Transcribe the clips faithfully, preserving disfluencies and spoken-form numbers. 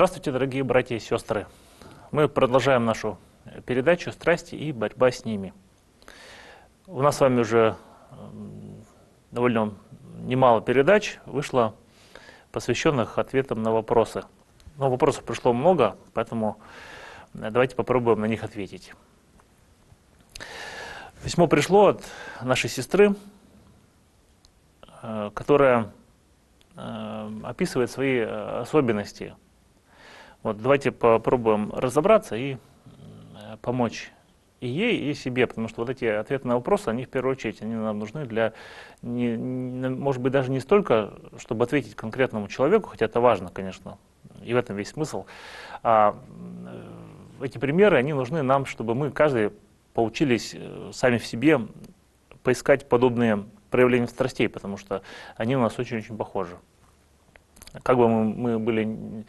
Здравствуйте, дорогие братья и сестры. Мы продолжаем нашу передачу «Страсти и борьба с ними». У нас с вами уже довольно немало передач вышло, посвященных ответам на вопросы. Но вопросов пришло много, поэтому давайте попробуем на них ответить. Письмо пришло от нашей сестры, которая описывает свои особенности. Вот давайте попробуем разобраться и помочь и ей, и себе, потому что вот эти ответы на вопросы, они в первую очередь они нам нужны для, не, не, может быть, даже не столько, чтобы ответить конкретному человеку, хотя это важно, конечно, и в этом весь смысл, а эти примеры, они нужны нам, чтобы мы, каждый, поучились сами в себе поискать подобные проявления страстей, потому что они у нас очень-очень похожи. Как бы мы, мы были,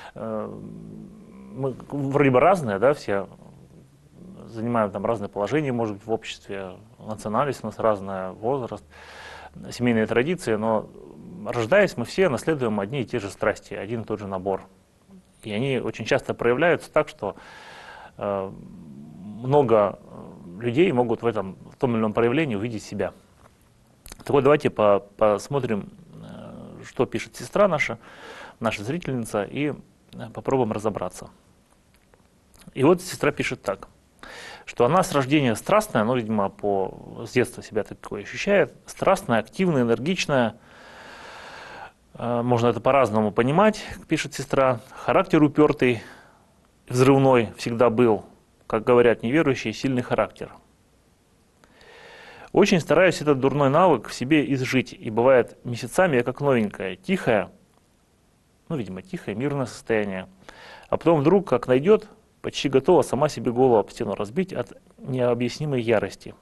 мы вроде бы разные, да, все занимаем там разные положения, может быть, в обществе, национальность у нас разная, возраст, семейные традиции, но рождаясь, мы все наследуем одни и те же страсти, один и тот же набор. И они очень часто проявляются так, что э, много людей могут в этом в том или ином проявлении увидеть себя. Так вот, давайте по посмотрим, э, что пишет сестра наша, наша зрительница, и попробуем разобраться. И вот сестра пишет так, что она с рождения страстная, ну, видимо, по, с детства себя такое ощущает, страстная, активная, энергичная, э, можно это по-разному понимать, пишет сестра, характер упертый, взрывной всегда был, как говорят неверующие, сильный характер. Очень стараюсь этот дурной навык в себе изжить, и бывает месяцами я как новенькая, тихая, ну, видимо, тихое, мирное состояние, а потом вдруг, как найдет, почти готова сама себе голову об стену разбить от необъяснимой ярости.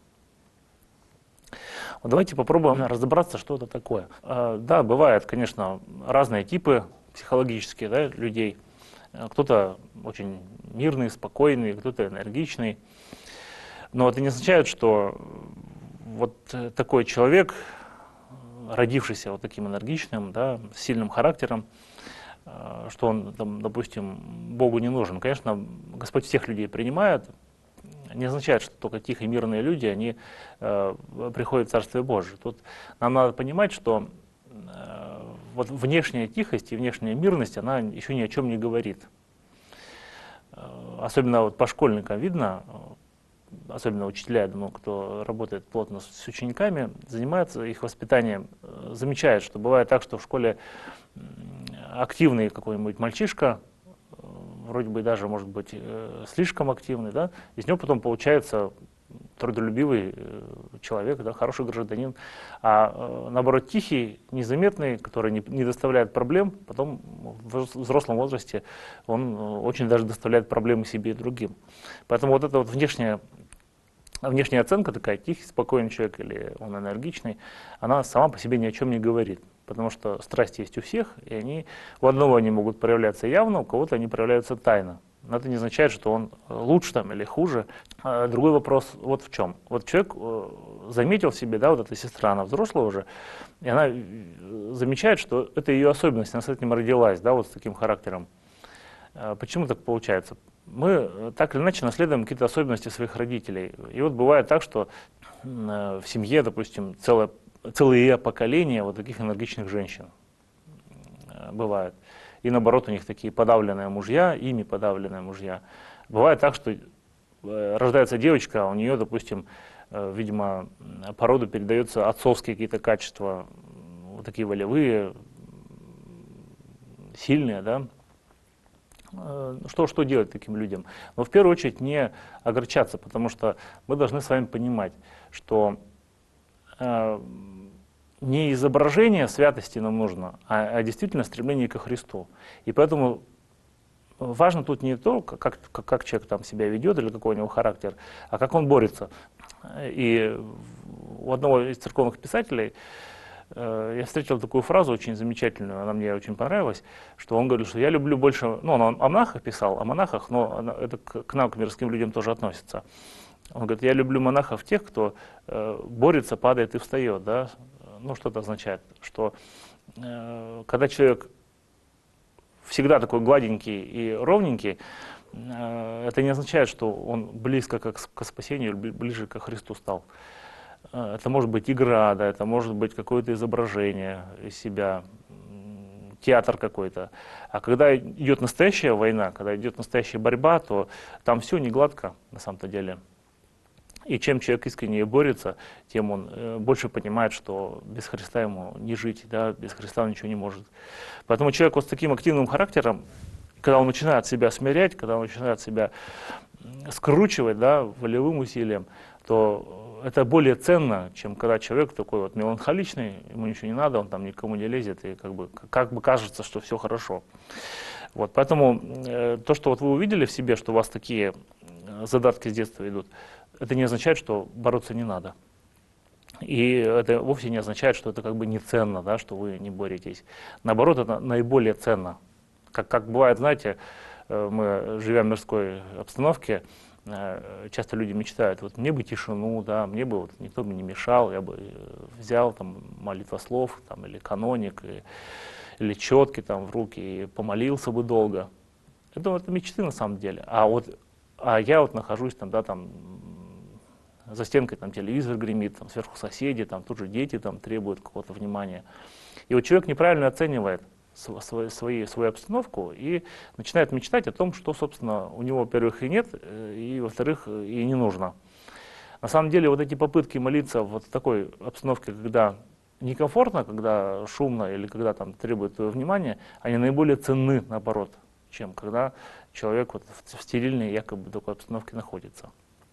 Вот давайте попробуем разобраться, что это такое. А, да, бывают, конечно, разные типы психологические, да, людей. Кто-то очень мирный, спокойный, кто-то энергичный. Но это не означает, что вот такой человек, родившийся вот таким энергичным, да, с сильным характером, что он, там, допустим, Богу не нужен. Конечно, Господь всех людей принимает, не означает, что только тихие, мирные люди, они э, приходят в Царствие Божие. Тут нам надо понимать, что э, вот внешняя тихость и внешняя мирность, она еще ни о чем не говорит. Э, особенно вот по школьникам видно, особенно учителя, я думаю, кто работает плотно с учениками, занимаются их воспитанием, замечают, что бывает так, что в школе активный какой-нибудь мальчишка, вроде бы даже, может быть, слишком активный, да, из него потом получается трудолюбивый человек, да, хороший гражданин, а наоборот тихий, незаметный, который не, не доставляет проблем, потом в взрослом возрасте он очень даже доставляет проблемы себе и другим. Поэтому вот эта вот внешняя, внешняя оценка такая, тихий, спокойный человек или он энергичный, она сама по себе ни о чем не говорит. Потому что страсти есть у всех, и они, у одного они могут проявляться явно, у кого-то они проявляются тайно. Но это не означает, что он лучше там или хуже. А другой вопрос вот в чем. Вот человек заметил в себе, да, вот эта сестра, она взрослая уже, и она замечает, что это ее особенность, она с этим родилась, да, вот с таким характером. Почему так получается? Мы так или иначе наследуем какие-то особенности своих родителей. И вот бывает так, что в семье, допустим, целая целые поколения вот таких энергичных женщин бывают. И наоборот, у них такие подавленные мужья, ими подавленные мужья. Бывает так, что рождается девочка, а у нее, допустим, видимо, по роду передаются отцовские какие-то качества, вот такие волевые, сильные, да. Что, что делать таким людям? Но в первую очередь не огорчаться, потому что мы должны с вами понимать, что не изображение святости нам нужно, а, а действительно стремление ко Христу. И поэтому важно тут не то, как, как, как человек там себя ведет или какой у него характер, а как он борется. И у одного из церковных писателей э, я встретил такую фразу очень замечательную, она мне очень понравилась, что он говорил, что я люблю больше, ну он о монахах писал, о монахах, но это к, к нам, к мирским людям тоже относится. Он говорит, я люблю монахов тех, кто э, борется, падает и встает. Да? Ну, что это означает? Что э, когда человек всегда такой гладенький и ровненький, это не означает, что он близко к спасению, ближе ко Христу стал. Это может быть игра, да, это может быть какое-то изображение из себя, театр какой-то. А когда идет настоящая война, когда идет настоящая борьба, то там все не гладко на самом-то деле. И чем человек искренне борется, тем он э, больше понимает, что без Христа ему не жить, да, без Христа он ничего не может. Поэтому человек вот с таким активным характером, когда он начинает себя смирять, когда он начинает себя скручивать, да, волевым усилием, то это более ценно, чем когда человек такой вот меланхоличный, ему ничего не надо, он там никому не лезет, и как бы, как бы кажется, что все хорошо. Вот, поэтому э, то, что вот вы увидели в себе, что у вас такие задатки с детства идут, это не означает, что бороться не надо. И это вовсе не означает, что это как бы не ценно, да, что вы не боретесь. Наоборот, это наиболее ценно. Как, как бывает, знаете, мы, живя в мирской обстановке, часто люди мечтают, вот мне бы тишину, да, мне бы вот никто бы не мешал, я бы взял там молитвослов там, или каноник, и, или четки там в руки и помолился бы долго. Это, это мечты на самом деле. А вот а я вот нахожусь там, да, там, за стенкой там телевизор гремит, там сверху соседи, там тут же дети там требуют какого-то внимания. И вот человек неправильно оценивает свою, свою, свою обстановку и начинает мечтать о том, что, собственно, у него, во-первых, и нет, и, во-вторых, и не нужно. На самом деле, вот эти попытки молиться вот в такой обстановке, когда некомфортно, когда шумно или когда там требует твоего внимания, они наиболее ценны, наоборот, чем когда человек вот в стерильной якобы такой обстановке находится.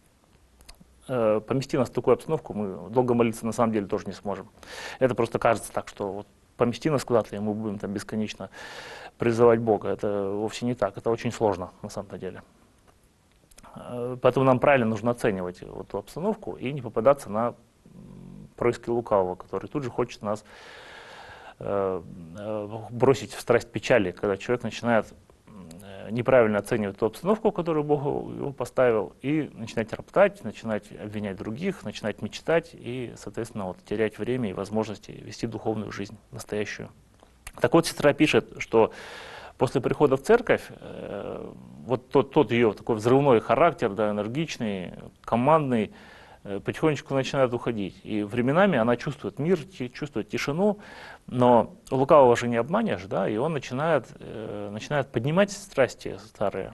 Помести нас в такую обстановку мы долго молиться на самом деле тоже не сможем. Это просто кажется так, что вот помести нас куда-то, и мы будем там бесконечно призывать Бога. Это вовсе не так, это очень сложно на самом деле. Поэтому нам правильно нужно оценивать вот эту обстановку и не попадаться на происки лукавого, который тут же хочет нас э, бросить в страсть печали, когда человек начинает неправильно оценивать ту обстановку, которую Бог его поставил, и начинать роптать, начинать обвинять других, начинать мечтать и, соответственно, вот, терять время и возможности вести духовную жизнь настоящую. Так вот, сестра пишет, что после прихода в церковь, э, вот тот, тот ее такой взрывной характер, да, энергичный, командный, потихонечку начинает уходить. И временами она чувствует мир, чувствует тишину, но лукавого же не обманешь, да, и он начинает, э, начинает поднимать страсти старые.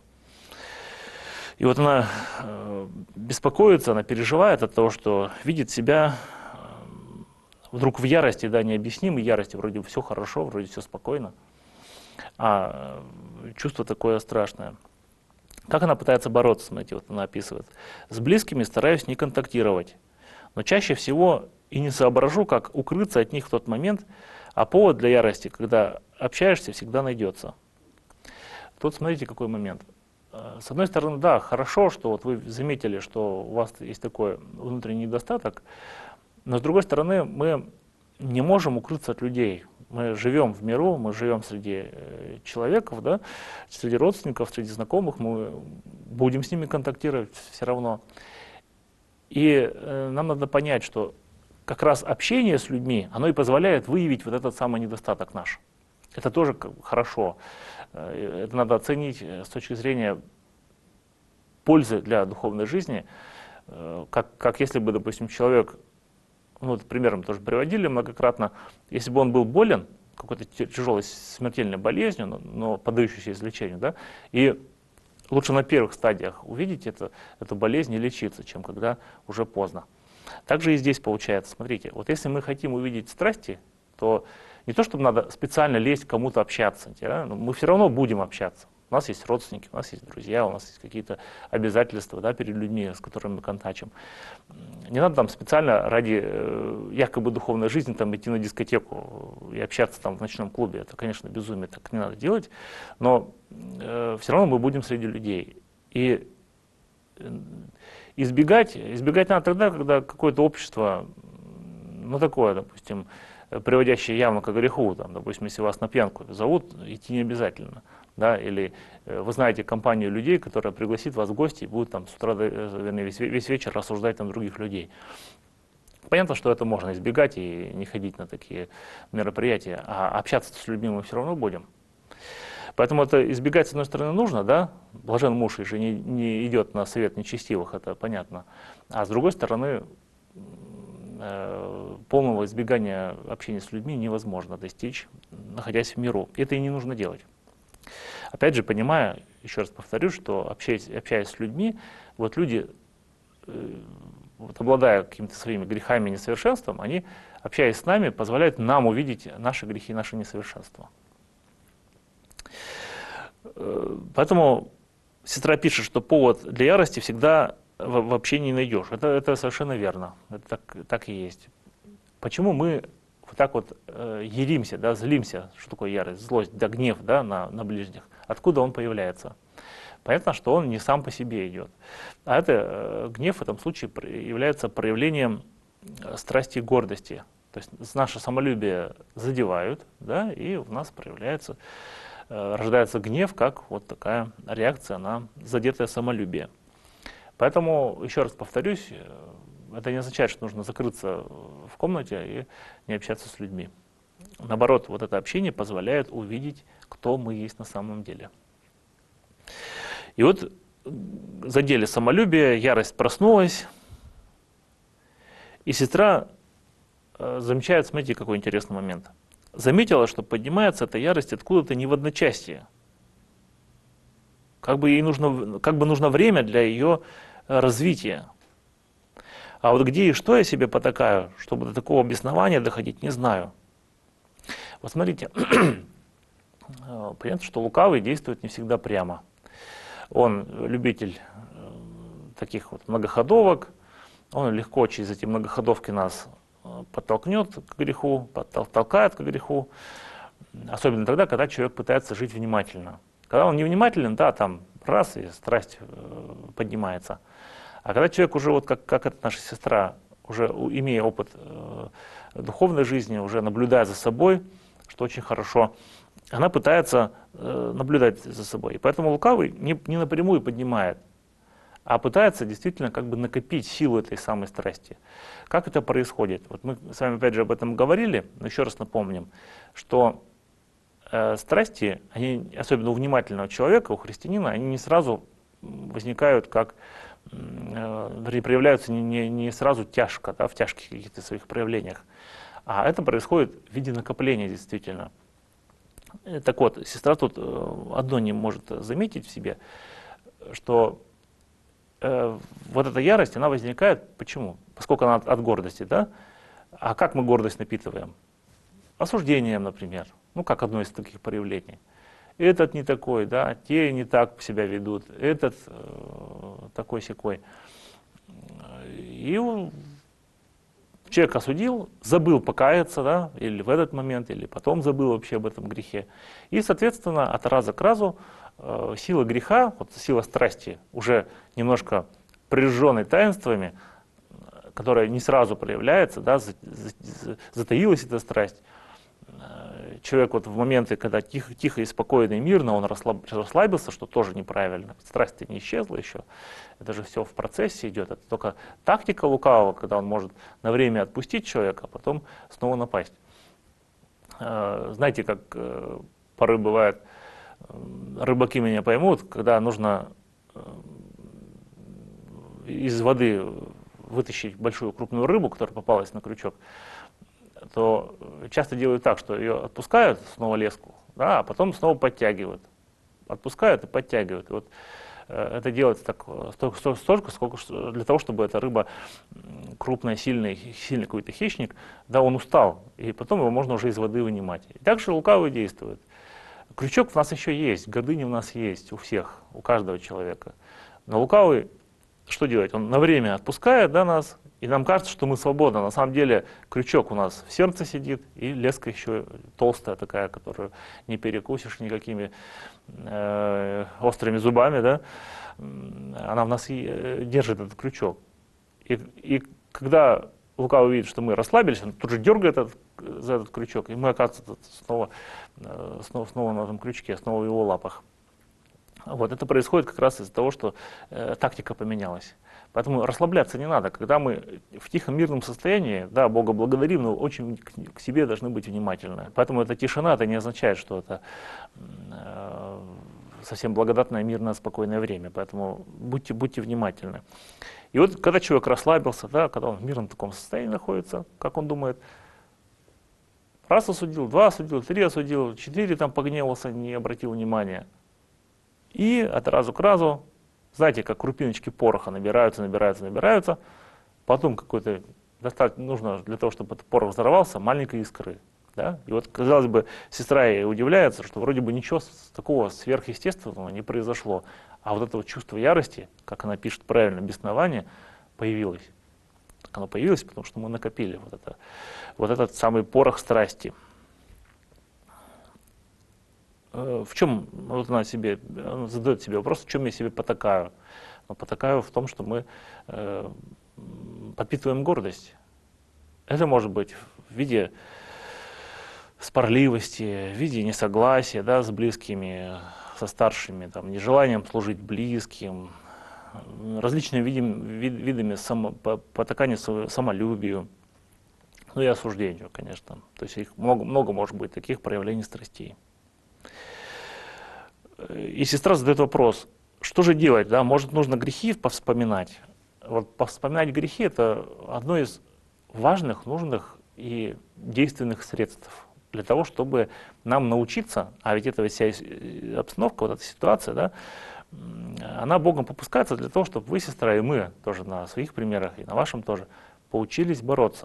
И вот она э, беспокоится, она переживает от того, что видит себя э, вдруг в ярости, да, необъяснимой ярости, вроде бы все хорошо, вроде все спокойно, а э, чувство такое страшное. Как она пытается бороться, смотрите, вот она описывает. С близкими стараюсь не контактировать, но чаще всего и не соображу, как укрыться от них в тот момент, а повод для ярости, когда общаешься, всегда найдется. Тут смотрите, какой момент. С одной стороны, да, хорошо, что вот вы заметили, что у вас есть такой внутренний недостаток, но с другой стороны, мы не можем укрыться от людей. Мы живем в миру, мы живем среди э, человеков, да, среди родственников, среди знакомых, мы будем с ними контактировать все равно. И э, нам надо понять, что как раз общение с людьми, оно и позволяет выявить вот этот самый недостаток наш. Это тоже хорошо. Э, это надо оценить с точки зрения пользы для духовной жизни, э, как, как если бы, допустим, человек, ну, этот пример мы тоже приводили многократно, если бы он был болен какой-то тяжелой смертельной болезнью, но, но поддающейся излечению, да, и лучше на первых стадиях увидеть это, эту болезнь и лечиться, чем когда уже поздно. Также и здесь получается, смотрите, вот если мы хотим увидеть страсти, то не то, чтобы надо специально лезть к кому-то общаться, да, но мы все равно будем общаться. У нас есть родственники, у нас есть друзья, у нас есть какие-то обязательства, да, перед людьми, с которыми мы контачим. Не надо там специально ради э, якобы духовной жизни там, идти на дискотеку и общаться там в ночном клубе. Это, конечно, безумие, так не надо делать, но э, все равно мы будем среди людей. И избегать, избегать надо тогда, когда какое-то общество, ну такое, допустим, приводящее явно к греху, там, допустим, если вас на пьянку зовут, идти не обязательно. Да, или э, вы знаете компанию людей, которая пригласит вас в гости и будет там с утра до, вернее, весь, весь вечер рассуждать там других людей. Понятно, что это можно избегать и не ходить на такие мероприятия, а общаться с людьми мы все равно будем. Поэтому это избегать, с одной стороны, нужно, да, блажен муж же не, не идет на совет нечестивых, это понятно. А с другой стороны, э, полного избегания общения с людьми невозможно достичь, находясь в миру. Это и не нужно делать. Опять же, понимая, еще раз повторю, что общаясь, общаясь с людьми, вот люди, э, вот обладая какими-то своими грехами и несовершенством, они, общаясь с нами, позволяют нам увидеть наши грехи и наши несовершенства. Поэтому сестра пишет, что повод для ярости всегда в, в общении не найдешь. Это, это совершенно верно. Это так, так и есть. Почему мы вот так вот э, яримся, да, злимся? Что такое ярость? Злость, да, гнев, да, на, на ближних. Откуда он появляется? Понятно, что он не сам по себе идет. А это э, гнев в этом случае является проявлением страсти и гордости. То есть наше самолюбие задевают, да, и у нас проявляется, э, рождается гнев, как вот такая реакция на задетое самолюбие. Поэтому, еще раз повторюсь, это не означает, что нужно закрыться в комнате и не общаться с людьми. Наоборот, вот это общение позволяет увидеть, кто мы есть на самом деле. И вот задели самолюбие, ярость проснулась, и сестра э, замечает, смотрите, какой интересный момент. Заметила, что поднимается эта ярость откуда-то не в одночасье. Как бы ей нужно, как бы нужно время для ее развития. А вот где и что я себе потакаю, чтобы до такого беснования доходить, не знаю. Вот смотрите, понятно, что лукавый действует не всегда прямо. Он любитель таких вот многоходовок, он легко через эти многоходовки нас подтолкнет к греху, подтолкает к греху, особенно тогда, когда человек пытается жить внимательно. Когда он невнимателен, да, там раз и страсть поднимается. А когда человек уже, вот как, как эта наша сестра, уже имея опыт э, духовной жизни, уже наблюдая за собой, что очень хорошо, она пытается э, наблюдать за собой. И поэтому лукавый не, не напрямую поднимает, а пытается действительно как бы накопить силу этой самой страсти. Как это происходит? Вот мы с вами опять же об этом говорили, но еще раз напомним, что э, страсти, они, особенно у внимательного человека, у христианина, они не сразу возникают как, э, проявляются не, не, не сразу тяжко, да, в тяжких каких-то своих проявлениях, а это происходит в виде накопления действительно. Так вот, сестра тут одно не может заметить в себе, что э, вот эта ярость, она возникает, почему? Поскольку она от, от гордости, да? А как мы гордость напитываем? Осуждением, например, ну как одно из таких проявлений. Этот не такой, да, те не так себя ведут, этот э, такой-сякой. И человек осудил, забыл покаяться, да, или в этот момент, или потом забыл вообще об этом грехе. И, соответственно, от раза к разу э, сила греха, вот сила страсти, уже немножко прижженной таинствами, которая не сразу проявляется, да, за, за, затаилась эта страсть. Человек вот в моменты, когда тихо, тихо и спокойно и мирно, он расслаб, расслабился, что тоже неправильно. Страсть-то не исчезла еще. Это же все в процессе идет. Это только тактика лукавого, когда он может на время отпустить человека, а потом снова напасть. Знаете, как порой бывает, рыбаки меня поймут, когда нужно из воды вытащить большую крупную рыбу, которая попалась на крючок, то часто делают так, что ее отпускают снова леску, да, а потом снова подтягивают. Отпускают и подтягивают. И вот э, это делается так столько, столько, сколько для того, чтобы эта рыба, крупная, сильная, сильный какой-то хищник, да, он устал, и потом его можно уже из воды вынимать. И так же лукавый действует. Крючок у нас еще есть, гордыня у нас есть у всех, у каждого человека. Но лукавый что делает? Он на время отпускает, да, нас, и нам кажется, что мы свободны. На самом деле крючок у нас в сердце сидит, и леска еще толстая такая, которую не перекусишь никакими э, острыми зубами, да, она в нас и, э, держит этот крючок. И, и когда лукавый видит, что мы расслабились, он тут же дергает этот, за этот крючок, и мы оказывается снова, э, снова, снова на этом крючке, снова в его лапах. Вот это происходит как раз из-за того, что э, тактика поменялась. Поэтому расслабляться не надо. Когда мы в тихом мирном состоянии, да, Бога благодарим, но очень к, к себе должны быть внимательны. Поэтому эта тишина, это не означает, что это э, совсем благодатное, мирное, спокойное время. Поэтому будьте, будьте внимательны. И вот когда человек расслабился, да, когда он в мирном таком состоянии находится, как он думает, раз осудил, два осудил, три осудил, четыре там погневался, не обратил внимания. И от разу к разу, знаете, как крупиночки пороха набираются, набираются, набираются, потом какой-то, достаточно нужно для того, чтобы этот порох взорвался, маленькой искры. Да? И вот, казалось бы, сестра и удивляется, что вроде бы ничего такого сверхъестественного не произошло, а вот это вот чувство ярости, как она пишет правильно, беснование, появилось. Так оно появилось, потому что мы накопили вот, это, вот этот самый порох страсти. В чем, вот она себе, она задает себе вопрос, в чем я себе потакаю? Но потакаю в том, что мы э, подпитываем гордость. Это может быть в виде спорливости, в виде несогласия, да, с близкими, со старшими, там, нежеланием служить близким, различными видами, вид, видами само, потакания самолюбию, ну и осуждению, конечно. То есть их много, много может быть таких проявлений страстей. И сестра задает вопрос, что же делать, да, может нужно грехи повспоминать? Вот повспоминать грехи — это одно из важных, нужных и действенных средств для того, чтобы нам научиться, а ведь эта вся обстановка, вот эта ситуация, да, она Богом попускается для того, чтобы вы, сестра, и мы тоже на своих примерах, и на вашем тоже, поучились бороться.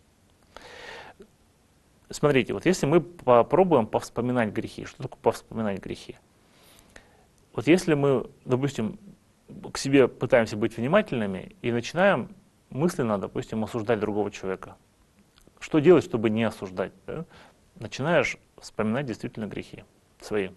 Смотрите, вот если мы попробуем повспоминать грехи, что такое повспоминать грехи? Вот если мы, допустим, к себе пытаемся быть внимательными и начинаем мысленно, допустим, осуждать другого человека, что делать, чтобы не осуждать? Да? Начинаешь вспоминать действительно грехи свои.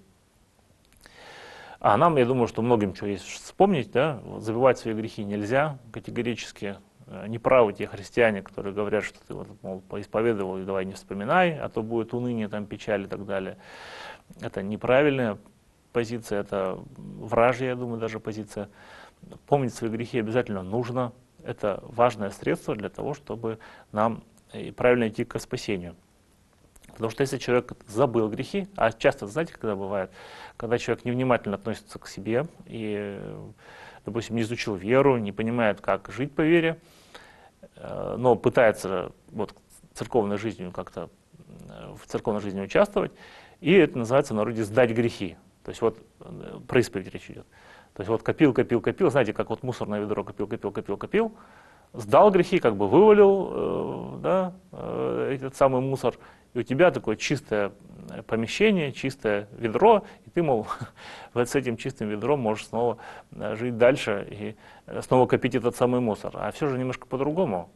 А нам, я думаю, что многим что есть вспомнить, да? Забывать свои грехи нельзя категорически. Неправы те христиане, которые говорят, что ты вот, мол, поисповедовал и давай не вспоминай, а то будет уныние, там, печаль и так далее. Это неправильная позиция, это вражья, я думаю, даже позиция. Помнить свои грехи обязательно нужно. Это важное средство для того, чтобы нам правильно идти к спасению. Потому что если человек забыл грехи, а часто, знаете, когда бывает, когда человек невнимательно относится к себе и, допустим, не изучил веру, не понимает, как жить по вере, но пытается вот, церковной жизнью как-то в церковной жизни участвовать, и это называется в народе «сдать грехи». То есть вот про исповедь речь идет. То есть вот копил, копил, копил, знаете, как вот мусорное ведро копил, копил, копил, копил, сдал грехи, как бы вывалил э, да, э, этот самый мусор, и у тебя такое чистое помещение, чистое ведро, и ты, мол, вот с этим чистым ведром можешь снова жить дальше и снова копить этот самый мусор. А все же немножко по-другому.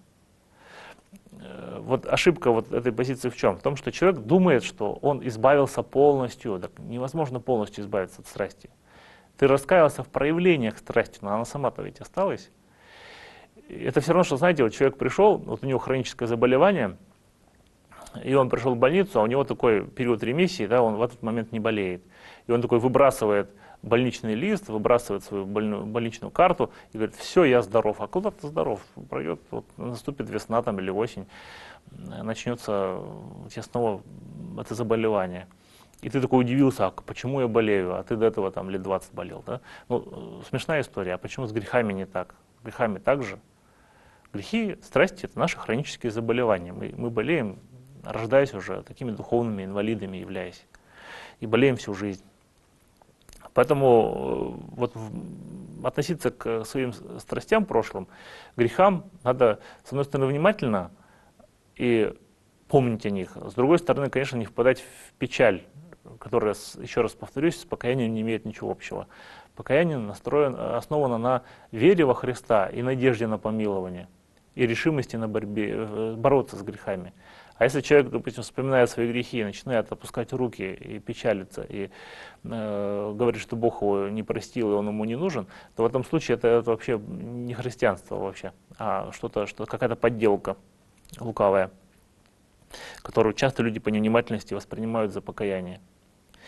Вот ошибка вот этой позиции в чем? В том, что человек думает, что он избавился полностью. Так невозможно полностью избавиться от страсти. Ты раскаялся в проявлениях страсти, но она сама-то ведь осталась. Это все равно, что, знаете, вот человек пришел, вот у него хроническое заболевание, и он пришел в больницу, а у него такой период ремиссии, да, он в этот момент не болеет. И он такой выбрасывает больничный лист, выбрасывает свою больную, больничную карту и говорит, все, я здоров. А куда ты здоров? Пройдет, вот, наступит весна там, или осень, начнется у тебя снова это заболевание. И ты такой удивился, а почему я болею, а ты до этого там лет двадцать болел. Да? Ну, смешная история, а почему с грехами не так? С грехами так же. Грехи, страсти — это наши хронические заболевания. Мы, мы болеем, рождаясь уже такими духовными инвалидами, являясь. И болеем всю жизнь. Поэтому вот относиться к своим страстям прошлым, грехам, надо, с одной стороны, внимательно и помнить о них. С другой стороны, конечно, не впадать в печаль, которая, еще раз повторюсь, с покаянием не имеет ничего общего. Покаяние настроено, основано на вере во Христа и надежде на помилование, и решимости на борьбе, бороться с грехами. А если человек, допустим, вспоминает свои грехи и начинает опускать руки и печалиться, и э, говорит, что Бог его не простил и он ему не нужен, то в этом случае это, это вообще не христианство вообще, а что-то, что, какая-то подделка лукавая, которую часто люди по невнимательности воспринимают за покаяние.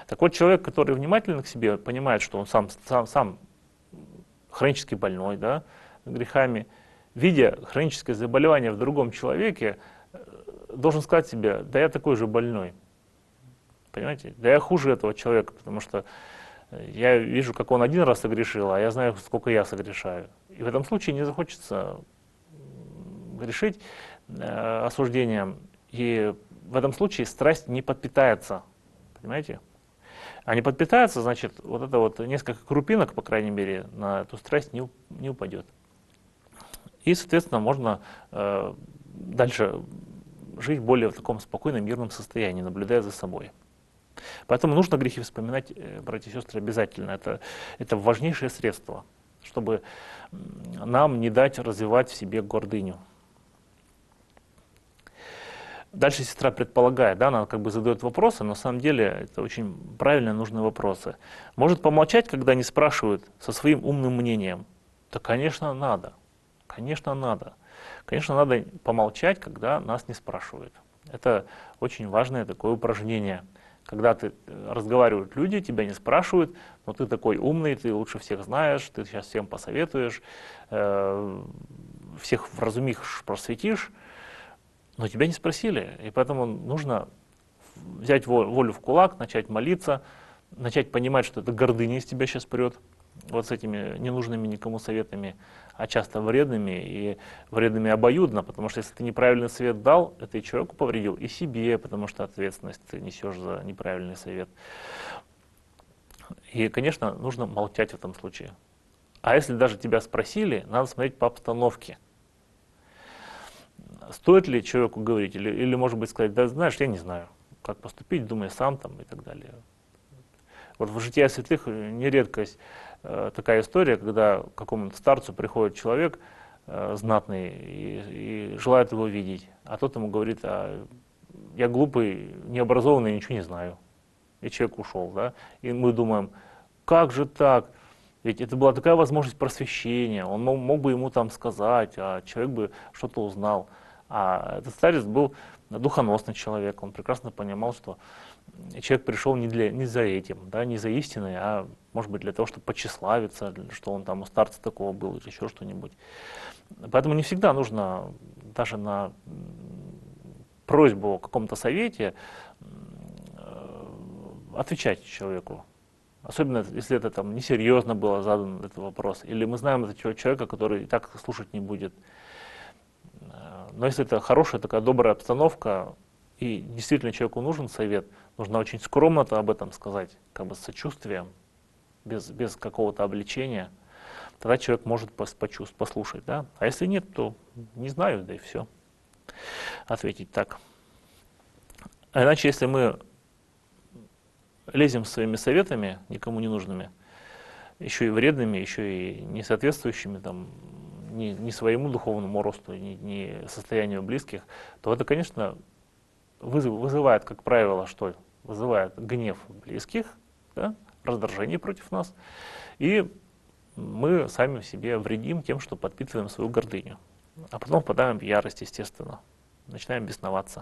Так вот, человек, который внимательно к себе, понимает, что он сам, сам, сам хронически больной, да, грехами, видя хроническое заболевание в другом человеке, должен сказать себе: да я такой же больной. Понимаете? Да я хуже этого человека, потому что я вижу, как он один раз согрешил, а я знаю, сколько я согрешаю. И в этом случае не захочется грешить э, осуждением. И в этом случае страсть не подпитается. Понимаете? А не подпитается, значит, вот это вот несколько крупинок, по крайней мере, на эту страсть не, не упадет. И, соответственно, можно э, дальше жить более в таком спокойном, мирном состоянии, наблюдая за собой. Поэтому нужно грехи вспоминать, братья и сестры, обязательно. Это, это важнейшее средство, чтобы нам не дать развивать в себе гордыню. Дальше сестра предполагает, да, она как бы задает вопросы, но на самом деле это очень правильные, нужные вопросы. Может помолчать, когда не спрашивают, со своим умным мнением? Да, конечно, надо. Конечно, надо. Конечно, надо помолчать, когда нас не спрашивают. Это очень важное такое упражнение. Когда ты разговаривают люди, тебя не спрашивают, но ты такой умный, ты лучше всех знаешь, ты сейчас всем посоветуешь, э, всех вразумишь, просветишь, но тебя не спросили. И поэтому нужно взять волю в кулак, начать молиться, начать понимать, что это гордыня из тебя сейчас прет, вот с этими ненужными никому советами, а часто вредными, и вредными обоюдно, потому что если ты неправильный совет дал, это и человеку повредил, и себе, потому что ответственность ты несешь за неправильный совет. И, конечно, нужно молчать в этом случае. А если даже тебя спросили, надо смотреть по обстановке. Стоит ли человеку говорить, или, или может быть сказать: да знаешь, я не знаю, как поступить, думай сам там и так далее. Вот в «Жития святых» не редкость э, такая история, когда к какому-то старцу приходит человек э, знатный и, и желает его видеть, а тот ему говорит: а я глупый, необразованный, ничего не знаю. И человек ушел, да? И мы думаем: как же так? Ведь это была такая возможность просвещения, он мог, мог бы ему там сказать, а человек бы что-то узнал. А этот старец был духоносный человек, он прекрасно понимал, что человек пришел не, для, не за этим, да, не за истиной, а может быть для того, чтобы почеславиться, что он там у старца такого был или еще что-нибудь. Поэтому не всегда нужно даже на просьбу о каком-то совете отвечать человеку. Особенно если это там несерьезно было задан этот вопрос, или мы знаем этого человека, который и так слушать не будет. Но если это хорошая такая добрая обстановка, и действительно человеку нужен совет, нужно очень скромно-то об этом сказать, как бы с сочувствием, без, без какого-то обличения, тогда человек может почувствовать, послушать, да? А если нет, то не знаю, да и все. Ответить так. А иначе, если мы лезем своими советами, никому не нужными, еще и вредными, еще и не соответствующими там, ни, ни своему духовному росту, ни, ни состоянию близких, то это, конечно, вызыв, вызывает, как правило, что? Вызывает гнев близких, да, раздражение против нас, и мы сами в себе вредим тем, что подпитываем свою гордыню. А потом впадаем в ярость, естественно, начинаем бесноваться.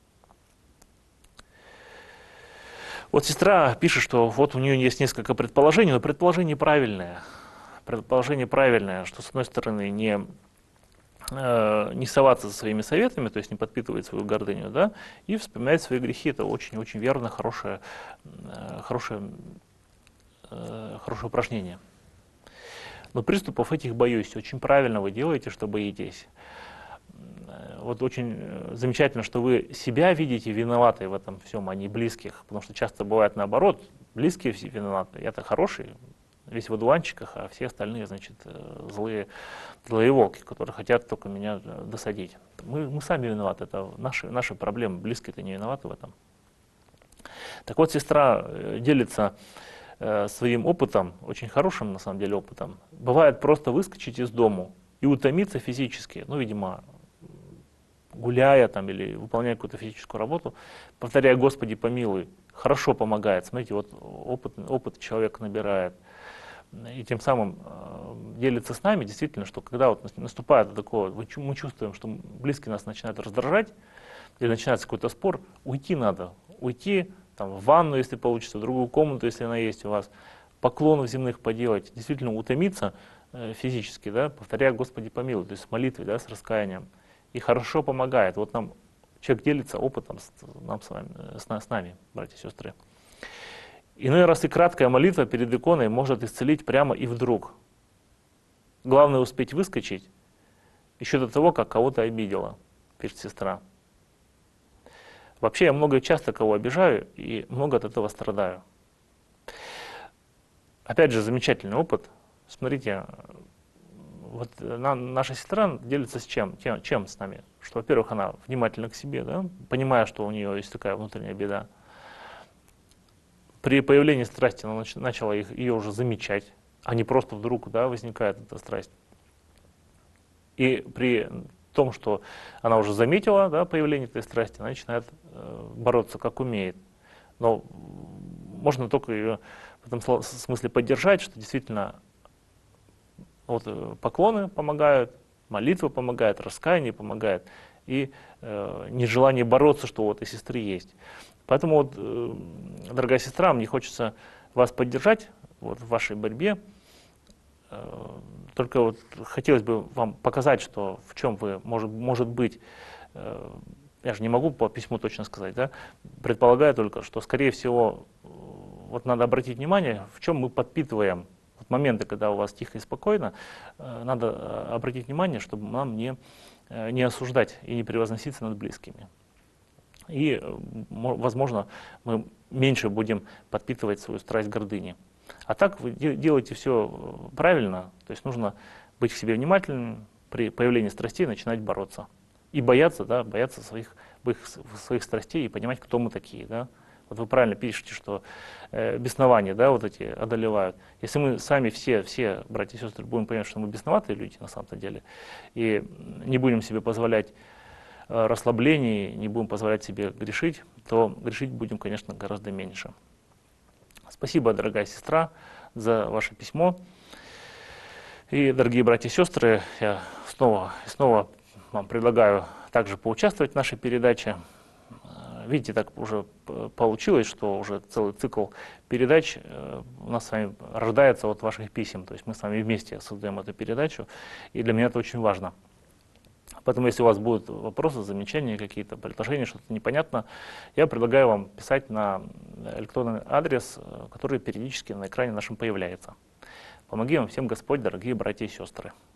Вот сестра пишет, что вот у нее есть несколько предположений, но предположение правильное. Предположение правильное, что с одной стороны не, э, не соваться со своими советами, то есть не подпитывать свою гордыню, да, и вспоминать свои грехи. Это очень-очень верно, хорошее, э, хорошее, э, хорошее упражнение. Но приступов этих боюсь. Очень правильно вы делаете, что боитесь. Вот очень замечательно, что вы себя видите виноватой в этом всем, а не близких. Потому что часто бывает наоборот, близкие все виноваты. Я-то хороший, весь в одуванчиках, а все остальные, значит, злые, злые волки, которые хотят только меня досадить. Мы, мы сами виноваты, это наши, наши проблемы, близкие-то не виноваты в этом. Так вот, сестра делится э, своим опытом, очень хорошим на самом деле опытом. Бывает просто выскочить из дому и утомиться физически, ну, видимо, гуляя там или выполняя какую-то физическую работу, повторяя: Господи, помилуй, хорошо помогает. Смотрите, вот опыт, опыт человек набирает. И тем самым э, делится с нами, действительно, что когда вот наступает такое, мы чувствуем, что близкие нас начинают раздражать, или начинается какой-то спор, уйти надо. Уйти, там, в ванну, если получится, в другую комнату, если она есть у вас, поклонов земных поделать, действительно утомиться э, физически, да, повторяя «Господи помилуй», то есть с молитвой, да, с раскаянием. И хорошо помогает. Вот нам человек делится опытом с, нам с, вами, с, с нами, братья и сестры. Иной раз и краткая молитва перед иконой может исцелить прямо и вдруг. Главное успеть выскочить еще до того, как кого-то обидела, пишет сестра. Вообще я много и часто кого обижаю и много от этого страдаю. Опять же, замечательный опыт. Смотрите, вот на, наша сестра делится с чем? Тем, чем с нами? Что, во-первых, она внимательна к себе, да, понимая, что у нее есть такая внутренняя беда. При появлении страсти она нач, начала их, ее уже замечать, а не просто вдруг, да, возникает эта страсть. И при том, что она уже заметила, да, появление этой страсти, она начинает э, бороться как умеет. Но можно только ее в этом смысле поддержать, что действительно вот, поклоны помогают, молитва помогает, раскаяние помогает, и э, нежелание бороться, что у этой сестры есть. Поэтому, вот, э, дорогая сестра, мне хочется вас поддержать вот, в вашей борьбе. Только вот хотелось бы вам показать, что в чем вы, может, может быть, э, я же не могу по письму точно сказать, да, предполагаю только, что, скорее всего, вот надо обратить внимание, в чем мы подпитываем вот моменты, когда у вас тихо и спокойно, э, надо обратить внимание, чтобы нам не, э, не осуждать и не превозноситься над близкими. И, э, возможно, мы меньше будем подпитывать свою страсть гордыни. А так вы делаете все правильно, то есть нужно быть к себе внимательным, при появлении страстей начинать бороться. И бояться, да, бояться своих, своих страстей и понимать, кто мы такие. Да. Вот вы правильно пишете, что э, беснования, да, вот эти одолевают. Если мы сами все, все, братья и сестры, будем понимать, что мы бесноватые люди на самом-то деле, и не будем себе позволять э, расслаблений, не будем позволять себе грешить, то грешить будем, конечно, гораздо меньше. Спасибо, дорогая сестра, за ваше письмо. И, дорогие братья и сестры, я снова и снова вам предлагаю также поучаствовать в нашей передаче. Видите, так уже получилось, что уже целый цикл передач у нас с вами рождается от ваших писем. То есть мы с вами вместе создаем эту передачу, и для меня это очень важно. Поэтому, если у вас будут вопросы, замечания, какие-то предложения, что-то непонятно, я предлагаю вам писать на электронный адрес, который периодически на экране нашем появляется. Помоги вам всем Господь, дорогие братья и сестры.